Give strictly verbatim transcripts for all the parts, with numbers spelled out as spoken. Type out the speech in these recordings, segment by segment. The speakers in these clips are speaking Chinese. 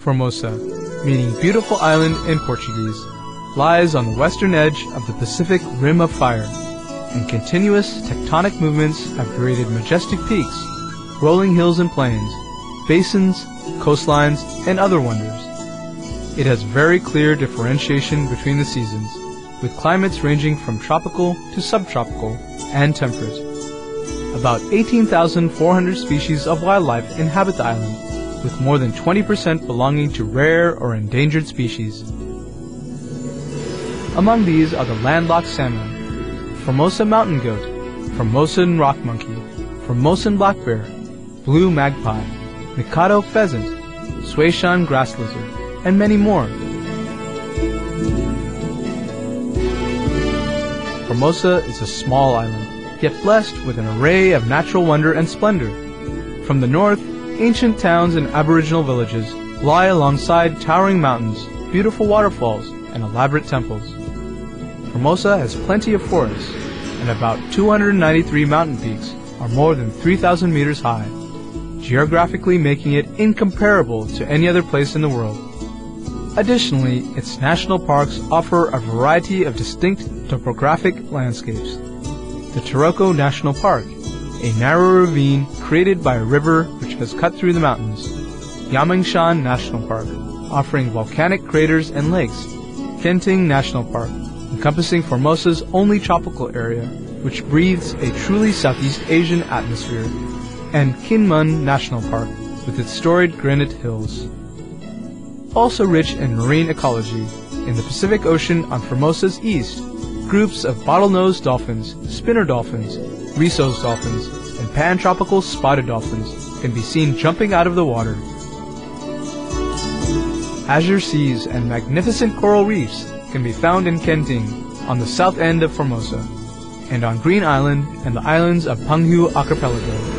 Formosa, meaning beautiful island in Portuguese, lies on the western edge of the Pacific Rim of Fire, and continuous tectonic movements have created majestic peaks, rolling hills and plains, basins, coastlines, and other wonders. It has very clear differentiation between the seasons, with climates ranging from tropical to subtropical and temperate. About eighteen thousand four hundred species of wildlife inhabit the island, with more than twenty percent belonging to rare or endangered species. Among these are the landlocked salmon, Formosa mountain goat, Formosan rock monkey, Formosan black bear, blue magpie, Mikado pheasant, Suishan grass lizard, and many more. Formosa is a small island, yet blessed with an array of natural wonder and splendor. From the north, ancient towns and aboriginal villages lie alongside towering mountains, beautiful waterfalls, and elaborate temples. Formosa has plenty of forests, and about two hundred ninety-three mountain peaks are more than three thousand meters high, geographically making it incomparable to any other place in the world. Additionally, its national parks offer a variety of distinct topographic landscapes. The Taroko National Park, a narrow ravine created by a river which has cut through the mountains. Yamangshan National Park, offering volcanic craters and lakes. Kenting National Park, encompassing Formosa's only tropical area, which breathes a truly Southeast Asian atmosphere. And Kinmen National Park, with its storied granite hills. Also rich in marine ecology, in the Pacific Ocean on Formosa's east, groups of bottlenose dolphins, spinner dolphins, Risso's dolphins, and pantropical spotted dolphins can be seen jumping out of the water. Azure seas and magnificent coral reefs can be found in Kenting, on the south end of Formosa, and on Green Island and the islands of Penghu Archipelago.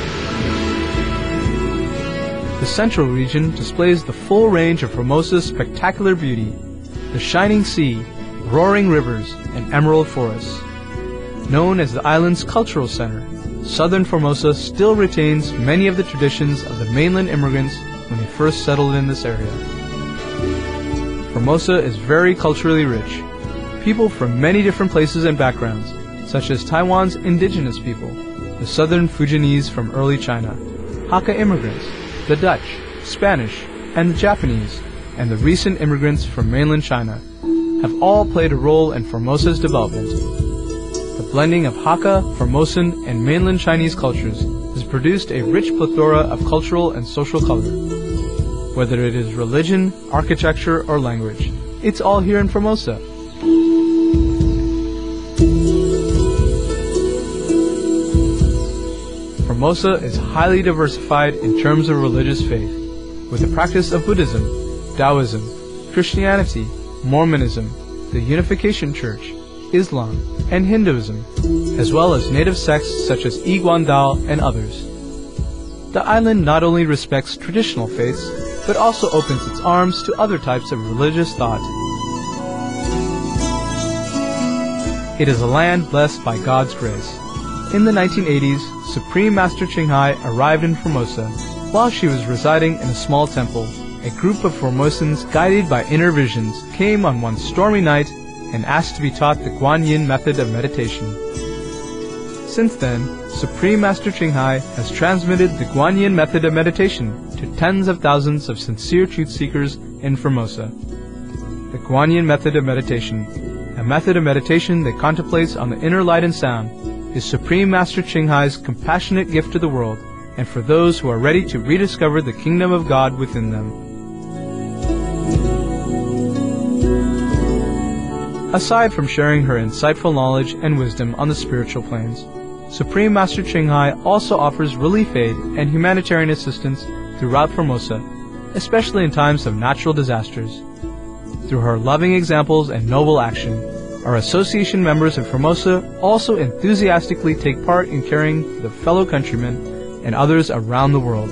The central region displays the full range of Formosa's spectacular beauty, the shining sea, roaring rivers, and emerald forests. Known as the island's cultural center, southern Formosa still retains many of the traditions of the mainland immigrants when they first settled in this area. Formosa is very culturally rich. People from many different places and backgrounds, such as Taiwan's indigenous people, the southern Fujianese from early China, Hakka immigrants, the Dutch, Spanish, and the Japanese, and the recent immigrants from mainland China, have all played a role in Formosa's development. The blending of Hakka, Formosan, and mainland Chinese cultures has produced a rich plethora of cultural and social color. Whether it is religion, architecture, or language, it's all here in Formosa. Formosa is highly diversified in terms of religious faith, with the practice of Buddhism, Taoism, Christianity, Mormonism, the Unification Church, Islam, and Hinduism, as well as native sects such as Iguandao and others. The island not only respects traditional faiths, but also opens its arms to other types of religious thought. It is a land blessed by God's grace. In the nineteen eighties, Supreme Master Ching Hai arrived in Formosa. While she was residing in a small temple, a group of Formosans guided by inner visions came on one stormy night and asked to be taught the Guanyin method of meditation. Since then, Supreme Master Ching Hai has transmitted the Guanyin method of meditation to tens of thousands of sincere truth seekers in Formosa. The Guanyin method of meditation, a method of meditation that contemplates on the inner light and sound, is Supreme Master Ching Hai's compassionate gift to the world and for those who are ready to rediscover the kingdom of God within them. Aside from sharing her insightful knowledge and wisdom on the spiritual planes, Supreme Master Ching Hai also offers relief aid and humanitarian assistance throughout Formosa, especially in times of natural disasters. Through her loving examples and noble action, our association members in Formosa also enthusiastically take part in caring for their fellow countrymen and others around the world.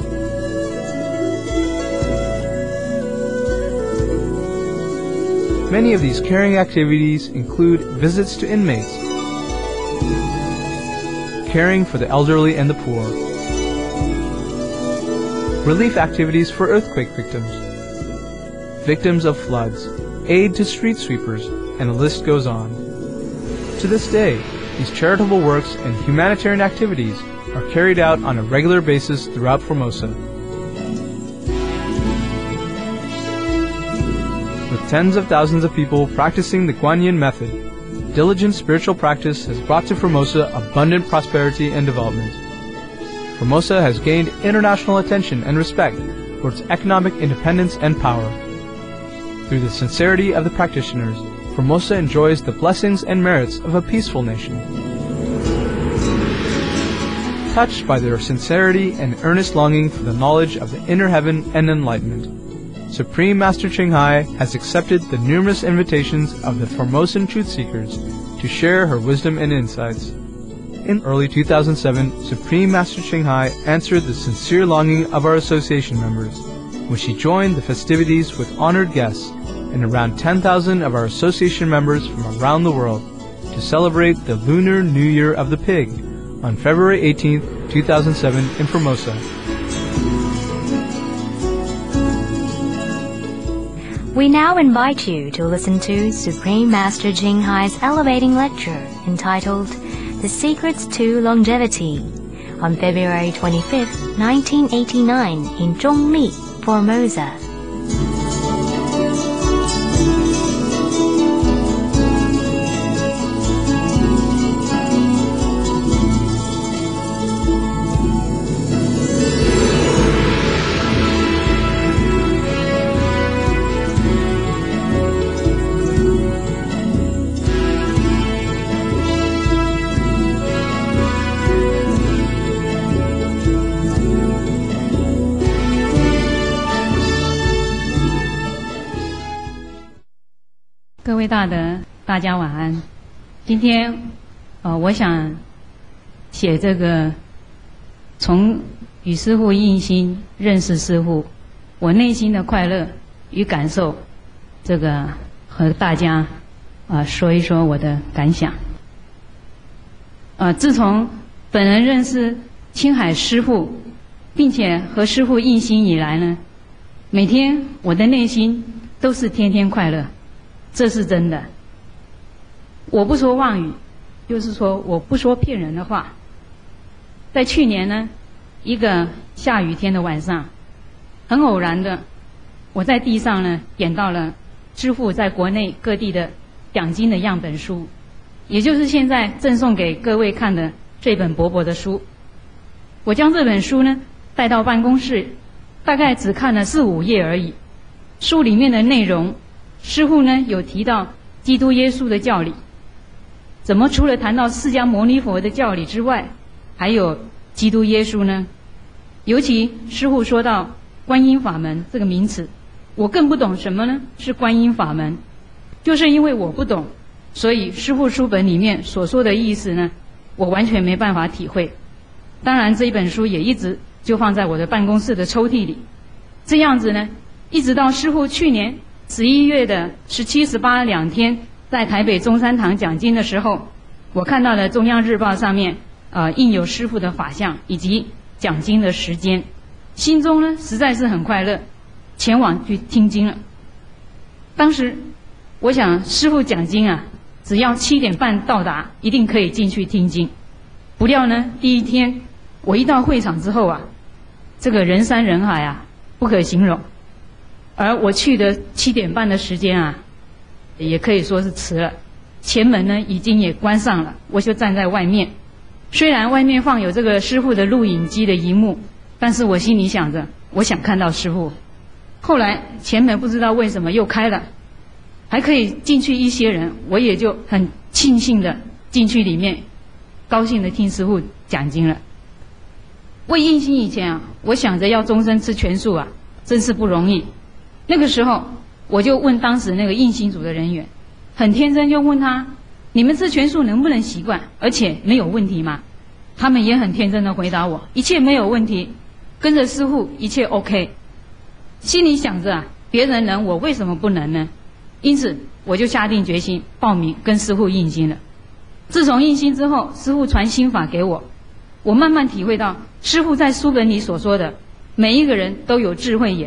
Many of these caring activities include visits to inmates, caring for the elderly and the poor, relief activities for earthquake victims, victims of floods, aid to street sweepers, and the list goes on. To this day, these charitable works and humanitarian activities are carried out on a regular basis throughout Formosa. With tens of thousands of people practicing the Guan Yin method, diligent spiritual practice has brought to Formosa abundant prosperity and development. Formosa has gained international attention and respect for its economic independence and power. Through the sincerity of the practitioners, Formosa enjoys the blessings and merits of a peaceful nation. Touched by their sincerity and earnest longing for the knowledge of the inner heaven and enlightenment, Supreme Master Ching Hai has accepted the numerous invitations of the Formosan truth seekers to share her wisdom and insights. In early two thousand seven, Supreme Master Ching Hai answered the sincere longing of our association members when she joined the festivities with honored guests and around ten thousand of our association members from around the world to celebrate the Lunar New Year of the Pig on February eighteenth, two thousand seven in Formosa. We now invite you to listen to Supreme Master Ching Hai's elevating lecture entitled The Secrets to Longevity on February twenty-fifth, nineteen eighty-nine in Zhongli, Formosa. 各位大德，大家晚安。今天，呃，我想写这个从与师父印心认识师父，我内心的快乐与感受，这个和大家啊、呃、说一说我的感想。呃，自从本人认识青海师父，并且和师父印心以来呢，每天我的内心都是天天快乐。这是真的，我不说妄语，就是说我不说骗人的话。在去年呢，一个下雨天的晚上，很偶然的，我在地上呢捡到了师父在国内各地的讲经的样本书，也就是现在赠送给各位看的这本薄薄的书。我将这本书呢带到办公室，大概只看了四五页而已。书里面的内容，师父呢有提到基督耶稣的教理，怎么除了谈到释迦牟尼佛的教理之外，还有基督耶稣呢？尤其师父说到观音法门这个名词，我更不懂什么呢是观音法门，就是因为我不懂，所以师父书本里面所说的意思呢，我完全没办法体会。当然这一本书也一直就放在我的办公室的抽屉里，这样子呢，一直到师父去年十一月的十七、十八两天，在台北中山堂讲经的时候，我看到了中央日报上面呃印有师父的法相以及讲经的时间，心中呢实在是很快乐，前往去听经了。当时我想师父讲经啊，只要七点半到达，一定可以进去听经。不料呢，第一天我一到会场之后啊，这个人山人海啊，不可形容。而我去的七点半的时间啊，也可以说是迟了。前门呢已经也关上了，我就站在外面。虽然外面放有这个师父的录影机的荧幕，但是我心里想着，我想看到师父。后来前门不知道为什么又开了，还可以进去一些人，我也就很庆幸的进去里面，高兴的听师父讲经了。未印心以前啊，我想着要终身吃全素啊，真是不容易。那个时候我就问当时那个印心组的人员，很天真就问他，你们吃全素能不能习惯，而且没有问题吗？他们也很天真的回答我，一切没有问题，跟着师父一切 OK。 心里想着啊，别人能我为什么不能呢？因此我就下定决心报名跟师父印心了。自从印心之后，师父传心法给我，我慢慢体会到师父在书本里所说的每一个人都有智慧眼，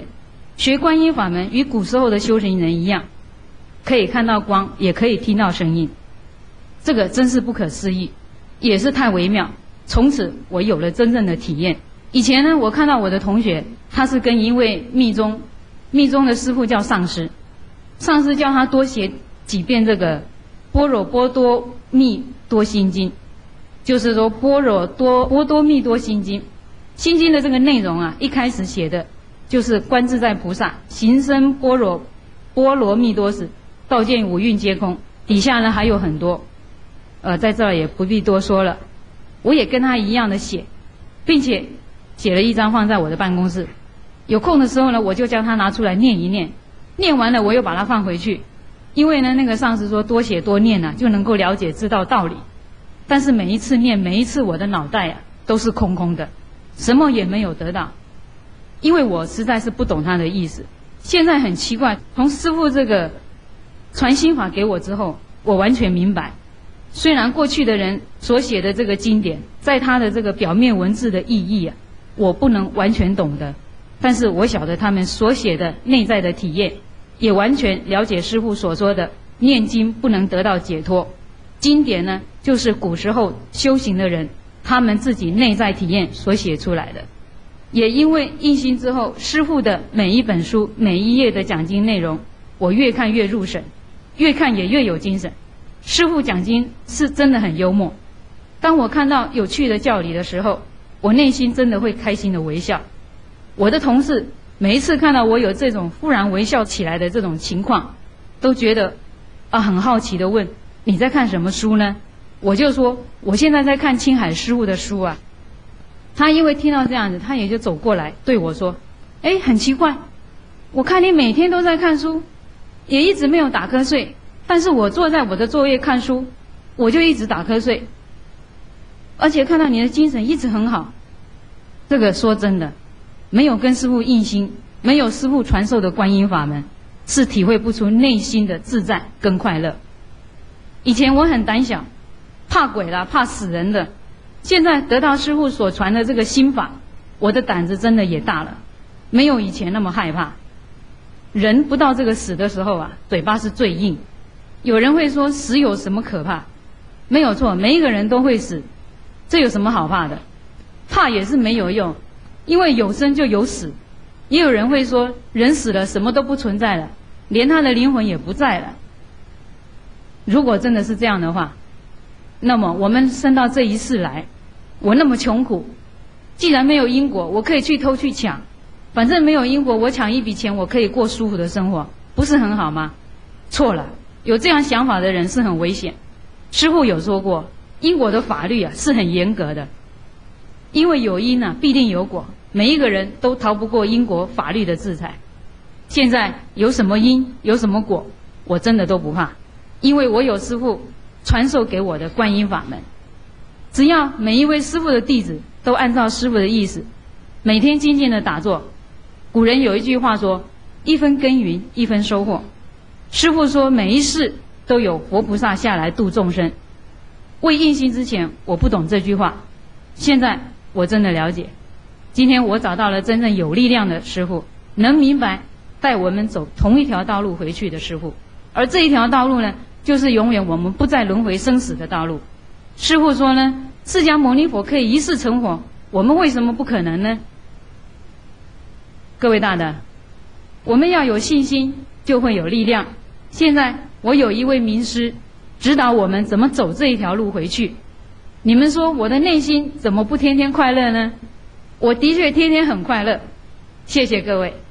学观音法门与古时候的修行人一样，可以看到光，也可以听到声音，这个真是不可思议，也是太微妙。从此我有了真正的体验。以前呢，我看到我的同学，他是跟一位密宗，密宗的师父叫上师，上师叫他多写几遍这个般若波多密多心经，就是说般若多波多密多心经。心经的这个内容啊，一开始写的就是观自在菩萨行深般若波罗蜜多时，道见五蕴皆空。底下呢还有很多，呃，在这儿也不必多说了。我也跟他一样的写，并且写了一张放在我的办公室。有空的时候呢，我就将它拿出来念一念，念完了我又把它放回去。因为呢，那个上师说多写多念啊，就能够了解知道道理。但是每一次念，每一次我的脑袋啊都是空空的，什么也没有得到，因为我实在是不懂他的意思。现在很奇怪，从师父这个传心法给我之后，我完全明白。虽然过去的人所写的这个经典，在他的这个表面文字的意义啊，我不能完全懂得，但是我晓得他们所写的内在的体验，也完全了解师父所说的念经不能得到解脱。经典呢，就是古时候修行的人他们自己内在体验所写出来的。也因为印心之后，师父的每一本书每一页的讲经内容，我越看越入神，越看也越有精神。师父讲经是真的很幽默，当我看到有趣的教理的时候，我内心真的会开心的微笑。我的同事每一次看到我有这种忽然微笑起来的这种情况，都觉得啊很好奇的问，你在看什么书呢？我就说我现在在看青海师父的书啊。他因为听到这样子，他也就走过来对我说，哎，很奇怪，我看你每天都在看书，也一直没有打瞌睡，但是我坐在我的座位看书，我就一直打瞌睡，而且看到你的精神一直很好。这个说真的，没有跟师父印心，没有师父传授的观音法门，是体会不出内心的自在跟快乐。以前我很胆小，怕鬼啦，怕死人的。现在得到师父所传的这个心法，我的胆子真的也大了，没有以前那么害怕。人不到这个死的时候啊，嘴巴是最硬。有人会说死有什么可怕？没有错，每一个人都会死，这有什么好怕的？怕也是没有用，因为有生就有死。也有人会说人死了什么都不存在了，连他的灵魂也不在了。如果真的是这样的话，那么我们生到这一世来，我那么穷苦，既然没有因果，我可以去偷去抢，反正没有因果，我抢一笔钱，我可以过舒服的生活，不是很好吗？错了，有这样想法的人是很危险。师父有说过，因果的法律啊是很严格的，因为有因啊必定有果，每一个人都逃不过因果法律的制裁。现在有什么因有什么果，我真的都不怕，因为我有师父传授给我的观音法门。只要每一位师父的弟子都按照师父的意思，每天精进的打坐。古人有一句话说，一分耕耘一分收获。师父说每一世都有活菩萨下来度众生。未印心之前我不懂这句话，现在我真的了解。今天我找到了真正有力量的师父，能明白带我们走同一条道路回去的师父。而这一条道路呢，就是永远我们不再轮回生死的道路。师父说呢，释迦牟尼佛可以一世成佛，我们为什么不可能呢？各位大德，我们要有信心，就会有力量。现在我有一位名师指导我们怎么走这一条路回去。你们说我的内心怎么不天天快乐呢？我的确天天很快乐。谢谢各位。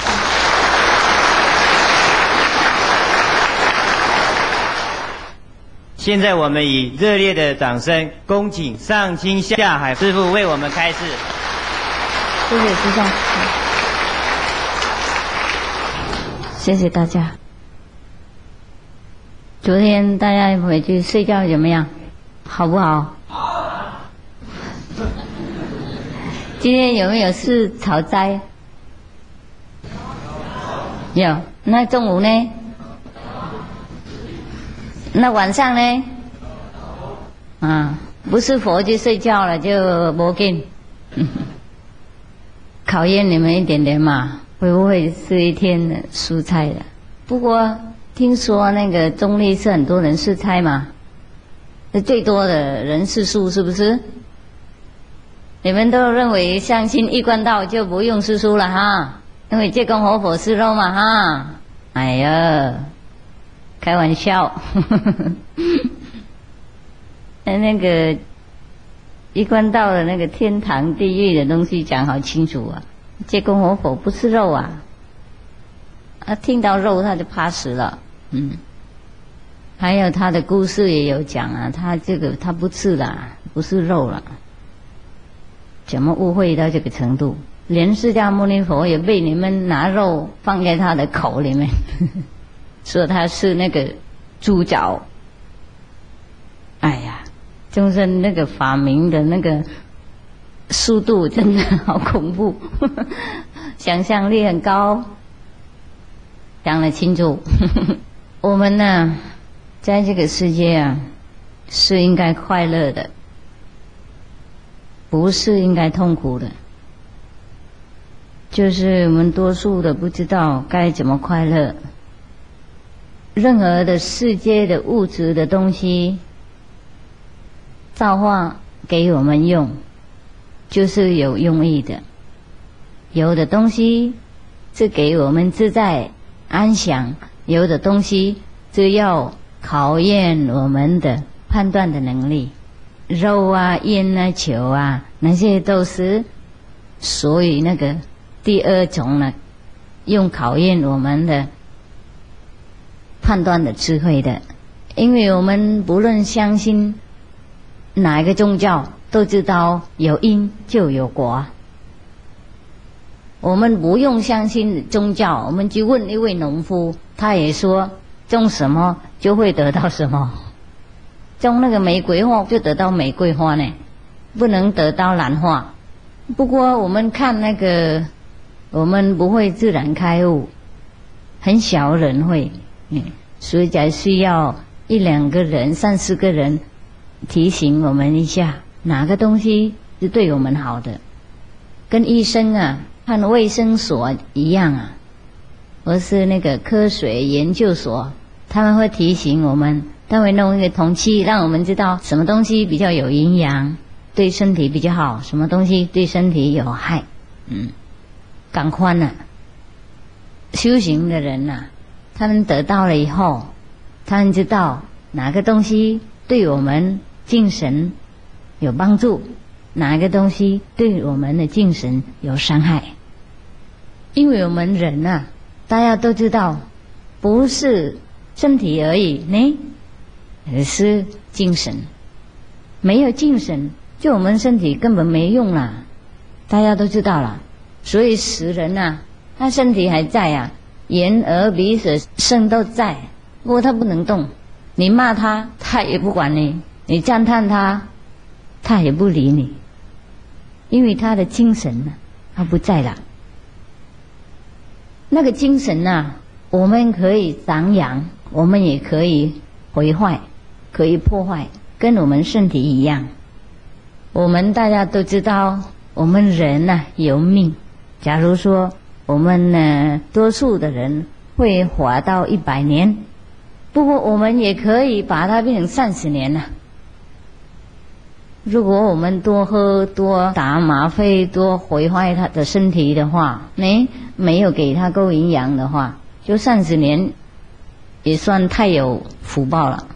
现在我们以热烈的掌声，恭请上清下海师父为我们开示。 谢谢师兄，谢谢大家。昨天大家回去睡觉怎么样？好不好？好。今天有没有事讨斋？有。那中午呢？那晚上呢？啊，不是佛就睡觉了，就没劲。考验你们一点点嘛。 会不会吃一天的蔬菜的？不过听说那个中立是很多人吃菜嘛，最多的人吃素，是不是？你们都认为相信一贯道就不用吃素了哈，因为借供活佛吃肉嘛哈。哎呀，开玩笑。那个一贯道的那个天堂地狱的东西讲好清楚啊，借供活佛不吃肉啊，啊听到肉他就怕死了。嗯，还有他的故事也有讲啊，他这个他不吃啦，不是肉了。怎么误会到这个程度？连释迦牟尼佛也被你们拿肉放在他的口里面，说他是那个猪脚。哎呀，就是那个发明的那个速度真的好恐怖，想象力很高。讲得清楚。我们呢，在这个世界啊，是应该快乐的，不是应该痛苦的。就是我们多数的不知道该怎么快乐。任何的世界的物质的东西，造化给我们用，就是有用意的。有的东西是给我们自在安详，有的东西是要考验我们的判断的能力。肉啊、烟啊、酒啊，那些都是所以那个第二种呢，用考验我们的判断的智慧的。因为我们不论相信哪一个宗教，都知道有因就有果。我们不用相信宗教，我们去问一位农夫，他也说种什么就会得到什么。种那个玫瑰花就得到玫瑰花呢，不能得到兰花。不过我们看那个，我们不会自然开悟，很少人会，嗯，所以才需要一两个人、三四个人提醒我们一下，哪个东西是对我们好的。跟医生啊，和卫生所一样啊，或是那个科学研究所，他们会提醒我们。他会弄一个铜器，让我们知道什么东西比较有营养，对身体比较好，什么东西对身体有害。嗯，赶快呐！修行的人呐、啊，他们得到了以后，他们知道哪个东西对我们精神有帮助，哪个东西对我们的精神有伤害。因为我们人啊，大家都知道，不是身体而已呢。而是精神，没有精神，就我们身体根本没用啦，大家都知道了。所以死人啊，他身体还在啊，眼耳鼻舌身都在，不过他不能动。你骂他，他也不管你；你赞叹他，他也不理你，因为他的精神呢、啊，他不在了。那个精神呢、啊，我们可以长养，我们也可以毁坏。可以破坏，跟我们身体一样。我们大家都知道，我们人呢、啊、有命。假如说我们呢，多数的人会活到一百年，不过我们也可以把它变成三十年了。如果我们多喝、多打吗啡、多毁坏他的身体的话，没没有给他够营养的话，就三十年也算太有福报了。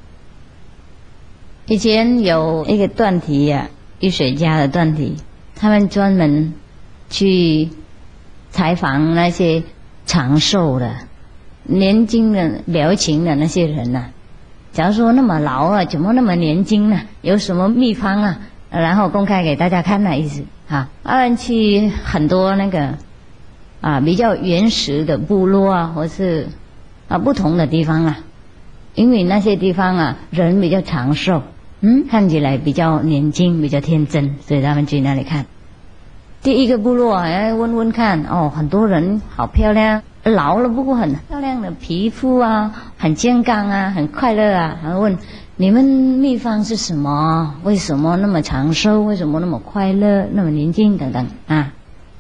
以前有一个段题呀、啊，医学家的段题，他们专门去采访那些长寿的、年轻的、表情的那些人呐、啊。假如说那么老啊，怎么那么年轻呢、啊？有什么秘方啊？然后公开给大家看的意思啊。他们去很多那个啊比较原始的部落啊，或是啊不同的地方啊，因为那些地方啊人比较长寿。嗯，看起来比较年轻，比较天真，所以他们去那里看。第一个部落，哎，问问看，哦，很多人好漂亮，老了不过很漂亮的皮肤啊，很健康啊，很快乐啊。然后问你们秘方是什么？为什么那么长寿？为什么那么快乐？那么年轻？等等啊。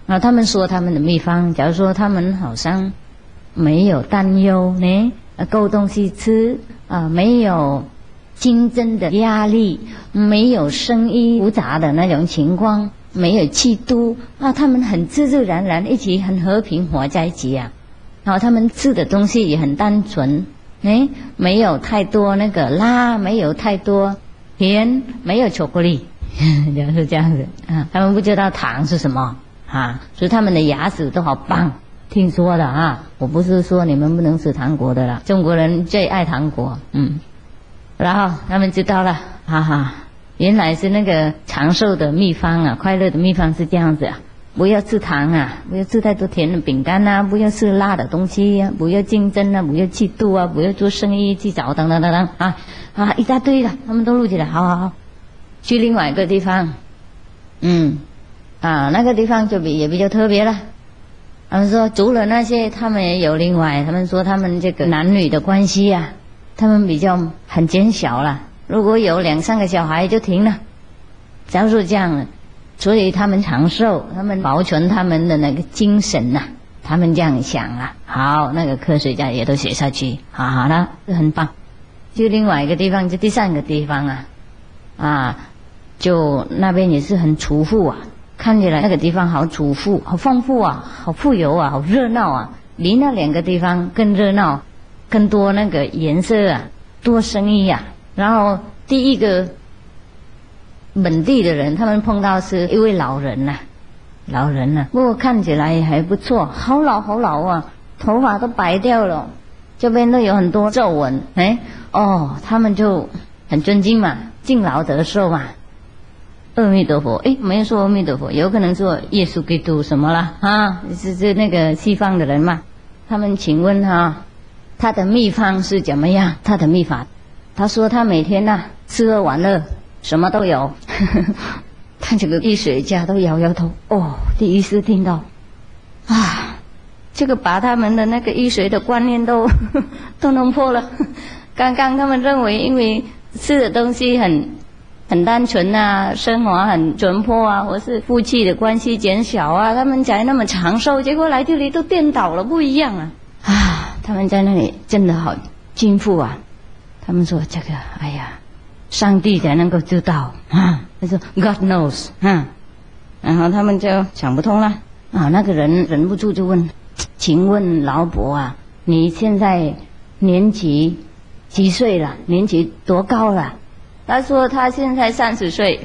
啊，他们说他们的秘方，假如说他们好像没有担忧呢，够东西吃啊，没有竞争的压力，没有生意复杂的那种情况，没有嫉妒啊，他们很自自然然一起很和平活在一起啊。然后他们吃的东西也很单纯，哎，没有太多那个辣，没有太多甜，没有巧克力，就是这样子啊。他们不知道糖是什么啊，所以他们的牙齿都好棒。听说的啊，我不是说你们不能吃糖果的啦，中国人最爱糖果，嗯。然后他们知道了，哈哈，原来是那个长寿的秘方啊，快乐的秘方是这样子啊。不要吃糖啊，不要吃太多甜的饼干啊，不要吃辣的东西啊，不要竞争啊，不要嫉妒啊，不要做生意计较等等等等啊啊，一大堆的，他们都录起来，好好好。去另外一个地方，嗯，啊，那个地方就比也比较特别了。他们说除了那些，他们也有另外，他们说他们这个男女的关系啊，他们比较很减小了，如果有两三个小孩就停了，假如说这样了。所以他们长寿，他们保存他们的那个精神呐、啊，他们这样想啊，好，那个科学家也都写下去，好好的，很棒。就另外一个地方，就第三个地方啊，啊，就那边也是很储富啊，看起来那个地方好储富，好丰富啊，好富有啊，好热闹啊，比那两个地方更热闹，更多那个颜色啊，多生意啊。然后第一个。本地的人，他们碰到是一位老人呐、啊，老人呐、啊，不过看起来还不错，好老好老啊，头发都白掉了，这边都有很多皱纹，哎，哦，他们就很尊敬嘛，敬老得寿嘛，阿弥陀佛，哎，没有说阿弥陀佛，有可能说耶稣基督什么啦啊，是是那个西方的人嘛，他们请问哈、啊，他的秘方是怎么样？他的秘法，他说他每天呐、啊、吃喝玩乐。什么都有，他这个医学家都摇摇头。哦，第一次听到，啊，这个把他们的那个医学的观念都都弄破了。刚刚他们认为，因为吃的东西很很单纯啊，生活很淳朴啊，或是夫妻的关系减小啊，他们才那么长寿。结果来这里都颠倒了，不一样啊！啊，他们在那里真的好敬富啊。他们说这个，哎呀。上帝才能够知道啊！他说 God knows 啊，然后他们就想不通了啊。那个人忍不住就问：“请问老伯啊，你现在年纪几岁了？年纪多高了？”他说：“他现在三十岁。”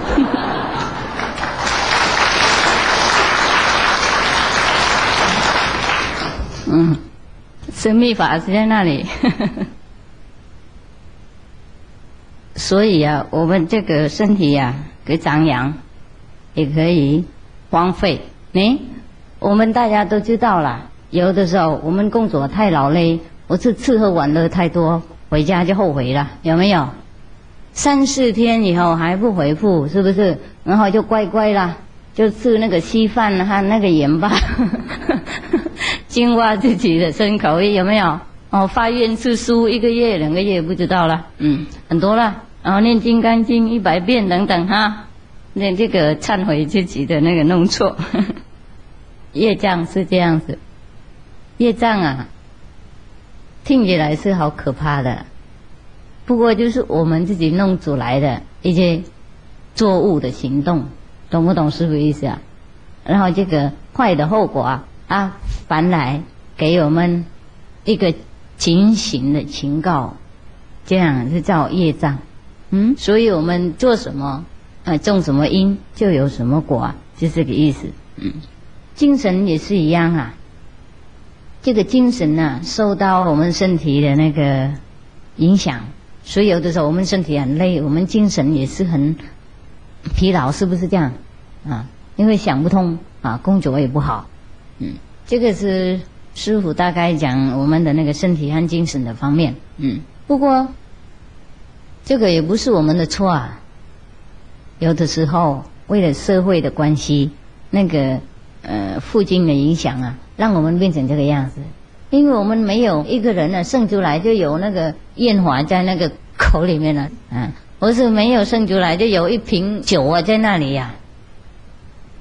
嗯，神秘法是在那里。所以啊，我们这个身体呀、啊，可以张扬，也可以荒废。呢，我们大家都知道了，有的时候我们工作太劳累，或是吃喝玩乐太多，回家就后悔了，有没有？三四天以后还不回复，是不是？然后就乖乖啦，就吃那个稀饭和那个盐巴，净化自己的身口意，有没有？哦，发愿吃素一个月、两个月不知道了，嗯，很多了。然后念金刚经一百遍等等哈，那这个忏悔自己的那个弄错，业障是这样子。业障啊，听起来是好可怕的，不过就是我们自己弄出来的一些作恶的行动，懂不懂师父意思啊？然后这个坏的后果啊，啊，反来给我们一个警醒的警告，这样是叫业障。嗯，所以我们做什么，呃，种什么因就有什么果啊，就这个意思。嗯，精神也是一样啊。这个精神呢、啊，受到我们身体的那个影响，所以有的时候我们身体很累，我们精神也是很疲劳，是不是这样？啊，因为想不通啊，工作也不好。嗯，这个是师父大概讲我们的那个身体和精神的方面。嗯，不过。这个也不是我们的错啊，有的时候为了社会的关系，那个呃附近的影响啊，让我们变成这个样子。因为我们没有一个人呢、啊、生出来就有那个烟花在那个口里面了，啊，或是没有生出来就有一瓶酒啊在那里呀、啊。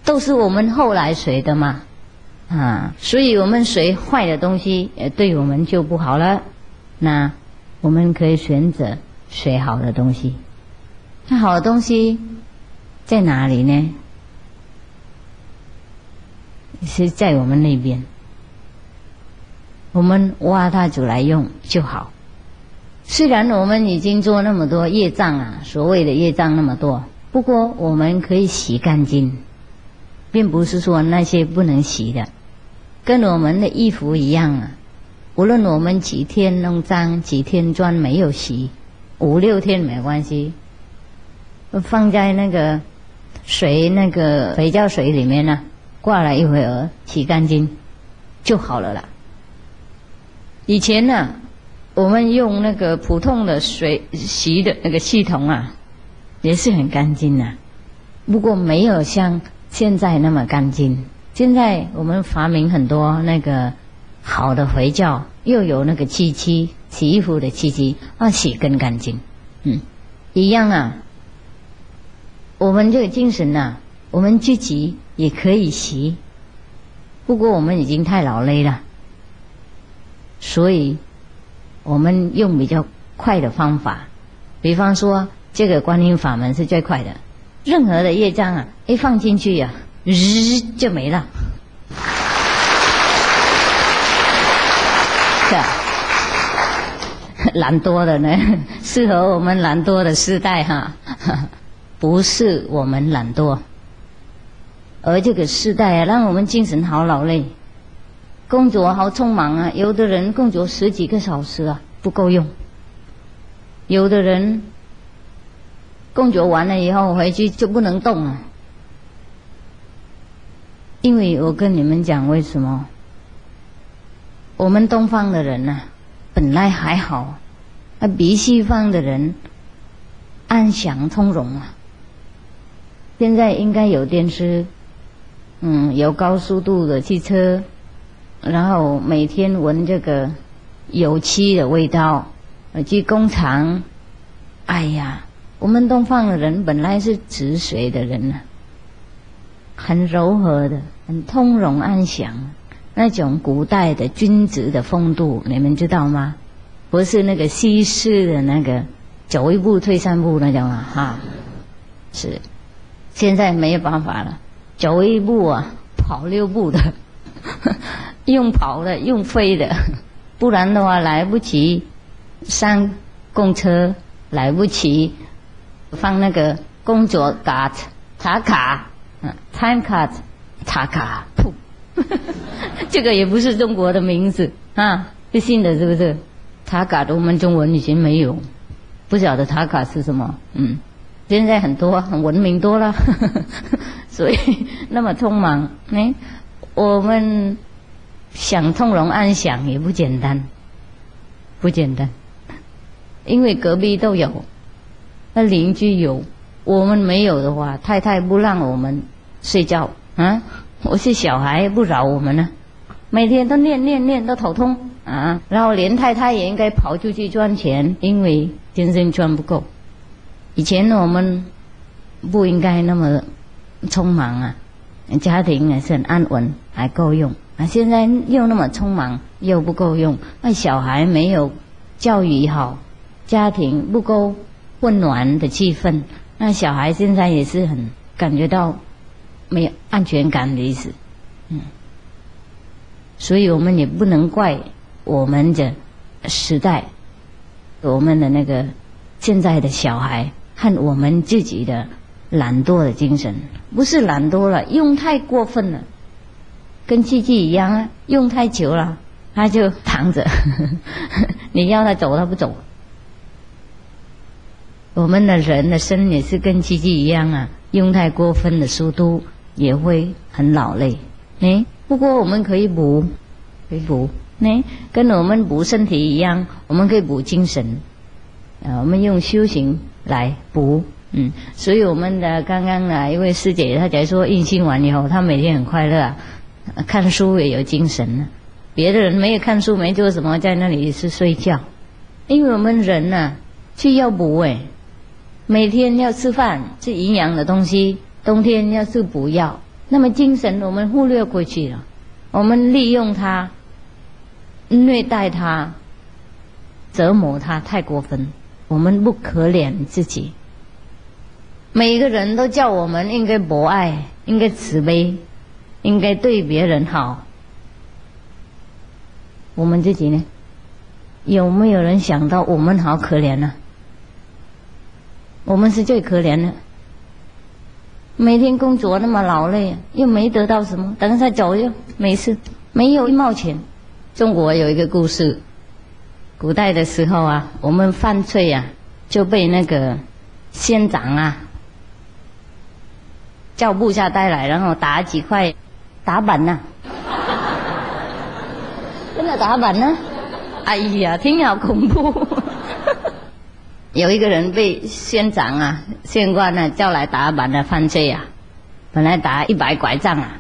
都是我们后来学的嘛，啊，所以我们学坏的东西，呃，对我们就不好了。那我们可以选择学好的东西。那好的东西在哪里呢？是在我们那边，我们挖它出来用就好。虽然我们已经做那么多业障啊，所谓的业障那么多，不过我们可以洗干净，并不是说那些不能洗的，跟我们的衣服一样啊。无论我们几天弄脏，几天砖没有洗，五六天没关系，放在那个水那个肥皂水里面呢、啊，挂了一会儿，洗干净就好了啦。以前呢、啊，我们用那个普通的水洗的那个系统啊，也是很干净啊，不过没有像现在那么干净。现在我们发明很多那个好的肥皂，又有那个漆漆洗衣服的漆漆啊，洗更干净。嗯，一样啊。我们这个精神啊，我们自己也可以洗，不过我们已经太劳累了，所以我们用比较快的方法，比方说这个观音法门是最快的，任何的业障啊，一放进去啊，日就没了。是啊，懒惰的呢，适合我们懒惰的时代哈，不是我们懒惰，而这个时代啊，让我们精神好劳累，工作好匆忙啊。有的人工作十几个小时啊，不够用；有的人工作完了以后回去就不能动了。因为我跟你们讲为什么？我们东方的人啊，本来还好，啊，比西方的人安详从容啊。现在应该有电视，嗯，有高速度的汽车，然后每天闻这个油漆的味道，呃，去工厂。哎呀，我们东方的人本来是直水的人啊，很柔和的，很通融安详，那种古代的君子的风度，你们知道吗？不是那个西式的那个走一步退三步那种啊，哈，是。现在没有办法了，走一步啊，跑六步的，用跑的，用飞的，不然的话来不及上公车，来不及放那个工作卡查卡，嗯 ，time card 查卡，噗，这个也不是中国的名字啊，是新的，是不是？查卡的我们中文以前没有，不晓得查卡是什么，嗯。现在很多很文明多了，呵呵，所以那么匆忙，哎，我们想从容安详也不简单，不简单，因为隔壁都有，那邻居有，我们没有的话，太太不让我们睡觉啊，我是小孩不饶我们呢，每天都念念念都头痛啊，然后连太太也应该跑出去赚钱，因为先生赚不够。以前我们不应该那么匆忙啊，家庭还是很安稳，还够用啊。现在又那么匆忙，又不够用，那小孩没有教育好，家庭不够温暖的气氛，那小孩现在也是很感觉到没有安全感的意思，嗯。所以我们也不能怪我们的时代，我们的那个现在的小孩。和我们自己的懒惰的精神，不是懒惰了，用太过分了，跟鸡鸡一样啊，用太久了，他就躺着，你要他走他不走。我们的人的身也是跟鸡鸡一样啊，用太过分的速度也会很劳累。哎，不过我们可以补，可以补，哎，跟我们补身体一样，我们可以补精神。啊，我们用修行来补，嗯，所以我们的刚刚的一位师姐，她才说印心完以后，她每天很快乐、啊，看书也有精神、啊。别的人没有看书，没做什么，在那里是睡觉。因为我们人呢、啊，去要补诶，每天要吃饭，吃营养的东西，冬天要吃补药， 那么精神我们忽略过去了，我们利用他，虐待他，折磨他，太过分。我们不可怜自己。每一个人都叫我们应该博爱，应该慈悲，应该对别人好。我们自己呢？有没有人想到我们好可怜呢、啊？我们是最可怜的。每天工作那么劳累，又没得到什么，等他走就没事，没有一毛钱。中国有一个故事，古代的时候啊，我们犯罪啊，就被那个县长啊叫部下带来，然后打几块打板呐、啊，真的打板呢、啊？哎呀，听好恐怖。有一个人被县长啊、县官啊叫来打板的犯罪啊，本来打一百拐杖啊，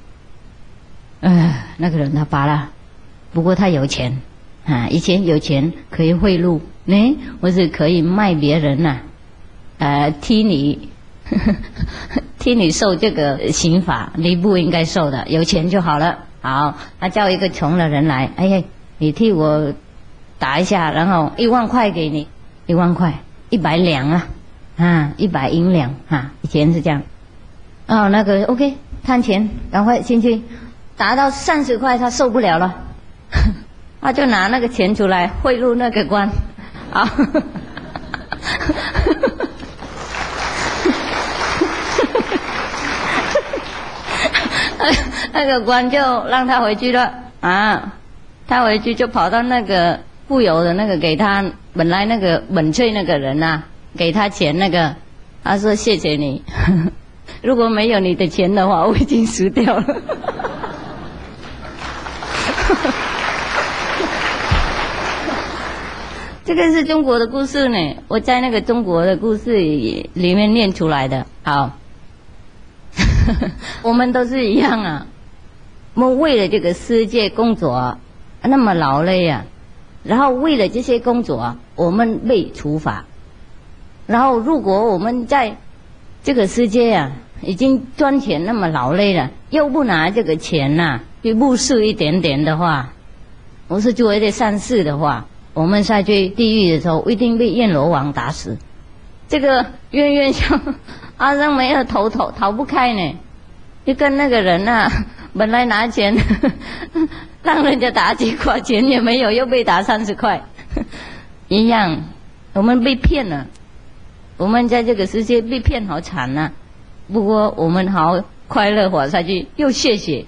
呃，那个人他发了，不过他有钱啊，以前有钱可以贿赂，呢，或是可以卖别人呐、啊，呃，替你呵呵替你受这个刑罚，你不应该受的，有钱就好了。好，他叫一个穷的人来，哎呀，你替我打一下，然后一万块给你。一万块，一百两啊，啊，一百银两啊，以前是这样。哦，那个 OK， 摊钱，赶快进去，达到三十块，他受不了了，他就拿那个钱出来贿赂那个官，啊，那个官就让他回去了啊，他回去就跑到那个富有的那个给他。本来那个本罪那个人啊，给他钱那个，他说谢谢你，如果没有你的钱的话，我已经死掉了。这个是中国的故事呢，我在那个中国的故事里面念出来的。好，我们都是一样啊，我们为了这个世界工作那么劳累啊。然后为了这些工作啊，我们被处罚。然后如果我们在这个世界啊，已经赚钱那么劳累了，又不拿这个钱呐、啊、去布施一点点的话，我是做一点善事的话，我们下去地狱的时候一定被阎罗王打死。这个冤冤相阿生没有头头逃不开呢，就跟那个人啊，本来拿钱让人家打几块钱也没有，又被打三十块，一样，我们被骗了，我们在这个世界被骗好惨啊！不过我们好快乐活下去，又谢谢。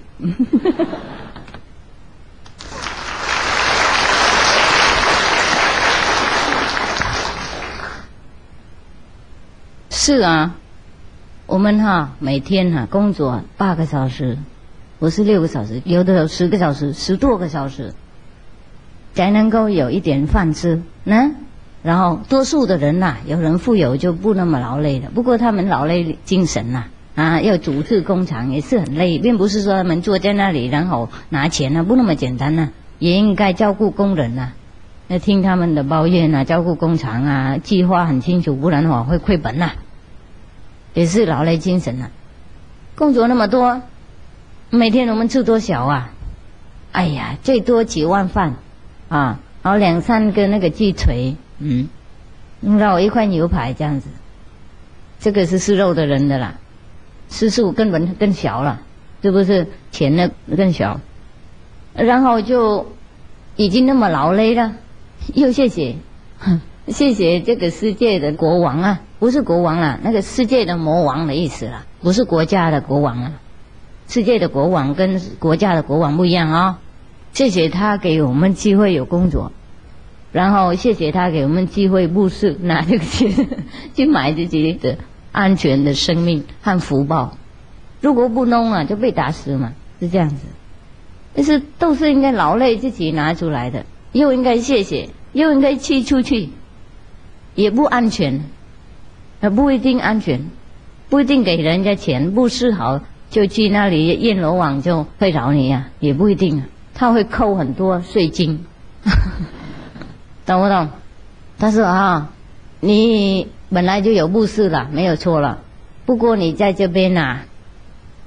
是啊，我们哈每天哈工作八个小时。不是六个小时，有的有十个小时，十多个小时，才能够有一点饭吃呢。然后多数的人呐、啊，有人富有就不那么劳累了。不过他们劳累精神呐、啊，啊，要主持工厂也是很累，并不是说他们坐在那里然后拿钱啊，不那么简单呐、啊。也应该照顾工人呐、啊，要听他们的抱怨啊，照顾工厂啊，计划很清楚，不然的话会亏本呐、啊。也是劳累精神呐、啊，工作那么多。每天我们吃多少啊？哎呀，最多几碗饭，啊，然后两三个那个鸡腿，嗯，然后一块牛排这样子，这个是吃肉的人的啦，吃素根本更小了，是不是？钱呢更小，然后就已经那么劳累了，又谢谢，谢谢这个世界的国王啊，不是国王啦，那个世界的魔王的意思啦，不是国家的国王啊。世界的国王跟国家的国王不一样啊、哦！谢谢他给我们机会有工作，然后谢谢他给我们机会布施，拿这个钱去买自己的安全的生命和福报。如果不弄啊，就被打死嘛，是这样子。但是都是应该劳累自己拿出来的，又应该谢谢，又应该寄出去，也不安全，呃，不一定安全，不一定给人家钱布施好。就去那里阎罗王就会饶你啊，也不一定啊，他会扣很多税金，懂不懂？他说啊，你本来就有布施了，没有错了，不过你在这边啊，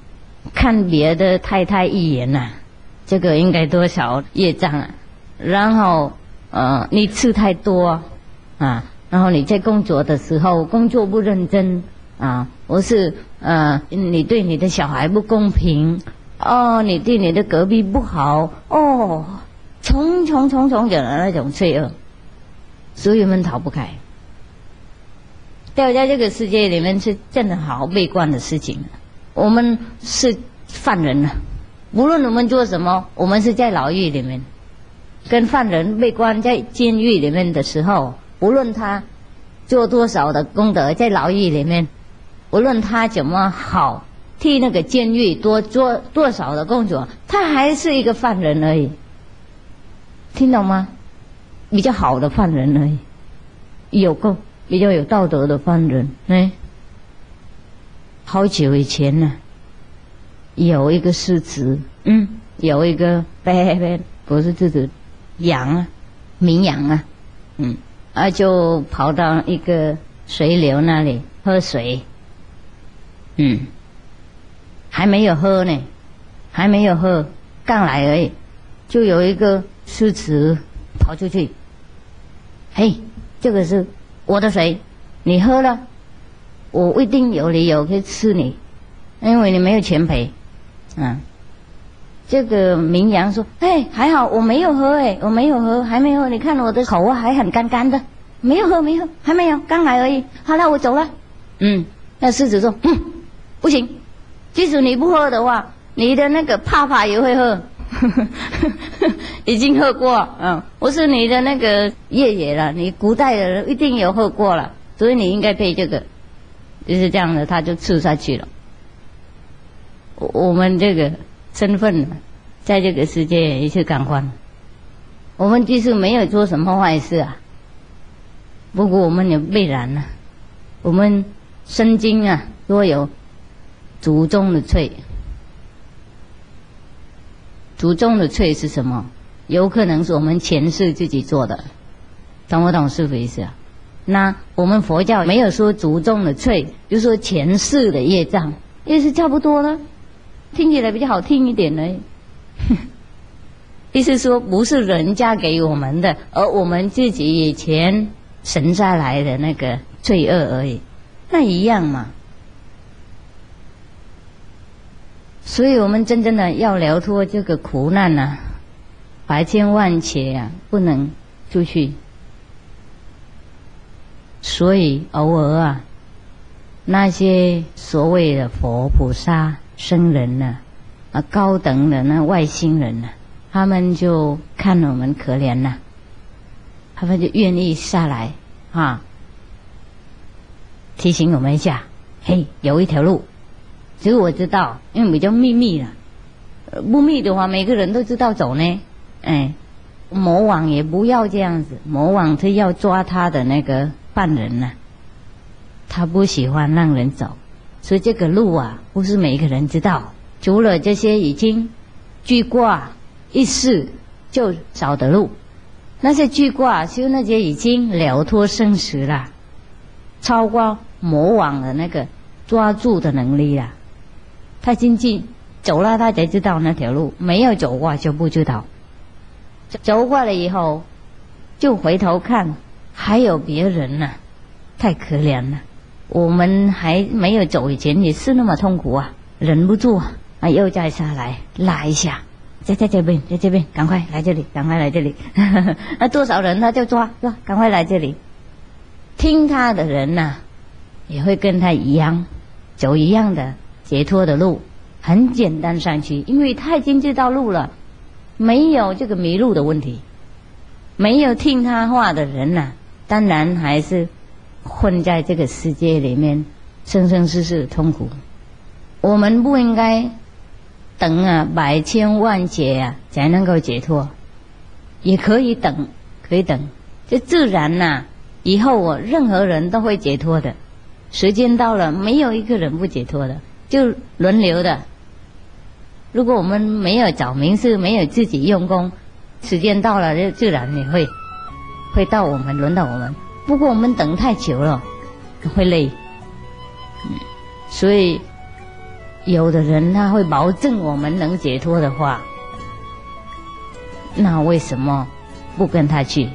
看别的太太一眼呐、啊，这个应该多少业障啊？然后呃，你吃太多啊，然后你在工作的时候工作不认真啊，或是呃，你对你的小孩不公平哦，你对你的隔壁不好哦，重重重重的那种罪恶，所以我们逃不开。掉在这个世界里面是真的好悲观的事情。我们是犯人啊，无论我们做什么，我们是在牢狱里面，跟犯人被关在监狱里面的时候，无论他做多少的功德，在牢狱里面，无论他怎么好，替那个监狱多做多少的工作，他还是一个犯人而已。听懂吗？比较好的犯人而已，有够比较有道德的犯人。哎，好久以前呢、啊，有一个狮子，嗯，有一个呗呗，不是狮子，羊啊，绵羊啊，嗯，啊就跑到一个水流那里喝水，嗯，还没有喝呢，还没有喝，刚来而已，就有一个狮子跑出去，嘿，这个是我的水，你喝了，我一定有理由可以吃你，因为你没有钱赔，啊。这个绵羊说：“哎，还好我没有喝，哎，我没有喝，还没有喝。你看我的口啊，还很干干的，没有喝，没喝，还没有，刚来而已。好了，我走了。”嗯，那狮子说：“嗯，不行，即使你不喝的话，你的那个爸爸也会喝，已经喝过，嗯，我是你的那个爷爷了，你古代的人一定有喝过了，所以你应该配这个。”就是这样的，他就吃下去了。我我们这个身份在这个世界也是感官，我们即使没有做什么坏事啊，不过我们也必然啊，我们身经啊都有祖宗的罪。祖宗的罪是什么？有可能是我们前世自己做的，懂不懂师父意思啊？那我们佛教没有说祖宗的罪，就说前世的业障，也是差不多了，听起来比较好听一点而已。意思说不是人家给我们的，而我们自己以前生下来的那个罪恶而已，那一样嘛。所以我们真正的要了脱这个苦难啊，百千万劫啊，不能出去。所以偶尔啊，那些所谓的佛菩萨圣人呢、啊，啊高等的那外星人呢、啊，他们就看我们可怜呐、啊，他们就愿意下来啊，提醒我们一下，嘿，有一条路，其实我知道，因为比较秘密了，不密的话，每个人都知道走呢，哎，魔王也不要这样子，魔王是要抓他的那个犯人呐、啊，他不喜欢让人走，所以这个路啊，不是每一个人知道。除了这些已经居挂一世就少的路，那些居挂就那些已经了脱生死了，超过魔王的那个抓住的能力了。他进去走了，他才知道那条路；没有走过就不知道。走过了以后，就回头看。还有别人呢、啊，太可怜了。我们还没有走以前也是那么痛苦啊，忍不住啊，又再下来拉一下，在在这边，在这边，赶快来这里，赶快来这里。那多少人他就抓抓，赶快来这里。听他的人呐、啊，也会跟他一样，走一样的解脱的路，很简单上去，因为他已经知道路了，没有这个迷路的问题。没有听他话的人呐、啊。当然还是混在这个世界里面，生生世世的痛苦。我们不应该等啊百千万劫啊才能够解脱，也可以等，可以等，这自然呐、啊，以后我任何人都会解脱的。时间到了，没有一个人不解脱的，就轮流的。如果我们没有找名师，没有自己用功，时间到了就自然也会。会到我们，轮到我们。不过我们等太久了，会累。嗯，所以有的人他会保证我们能解脱的话，那为什么不跟他去？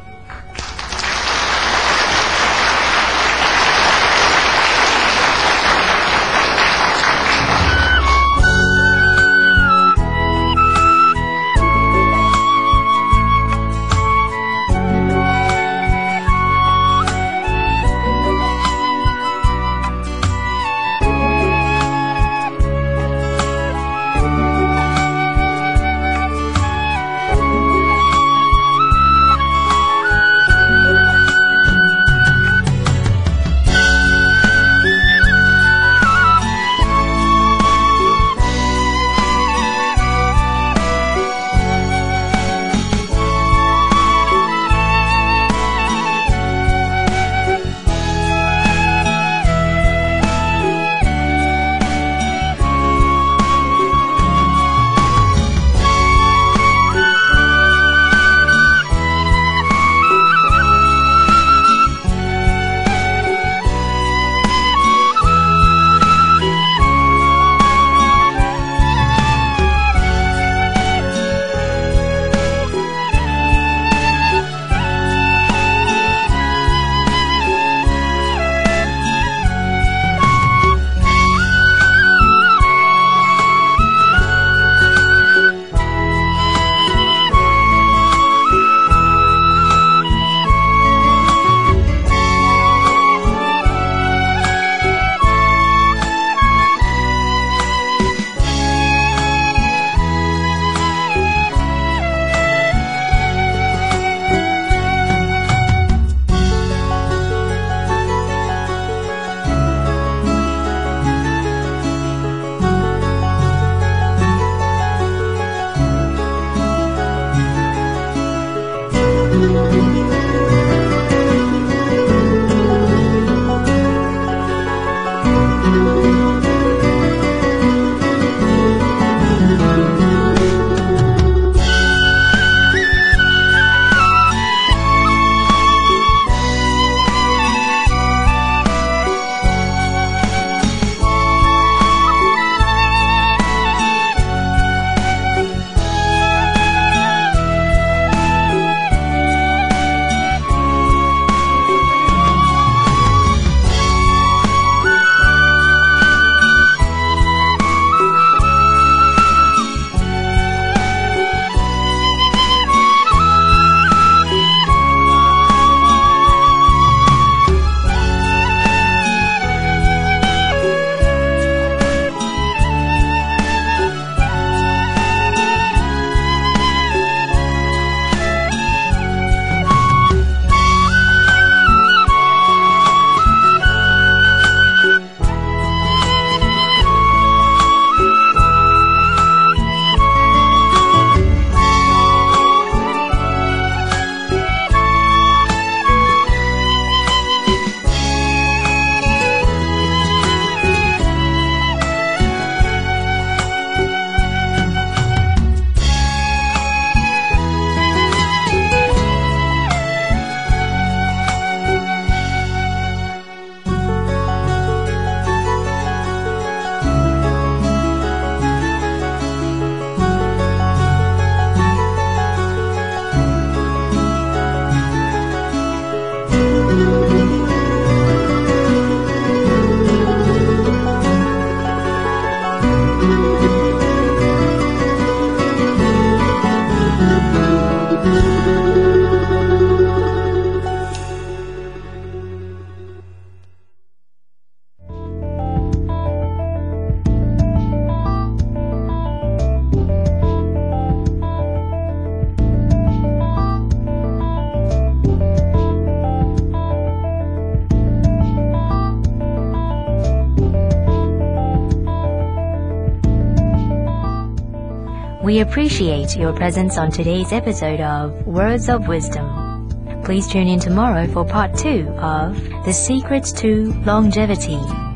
We appreciate your presence on today's episode of Words of Wisdom. Please tune in tomorrow for part two of The Secrets to Longevity.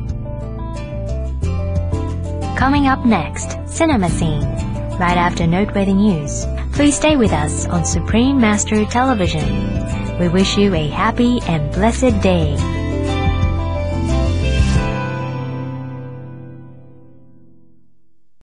Coming up next, Cinema Scene, right after noteworthy news. Please stay with us on Supreme Master Television. We wish you a happy and blessed day.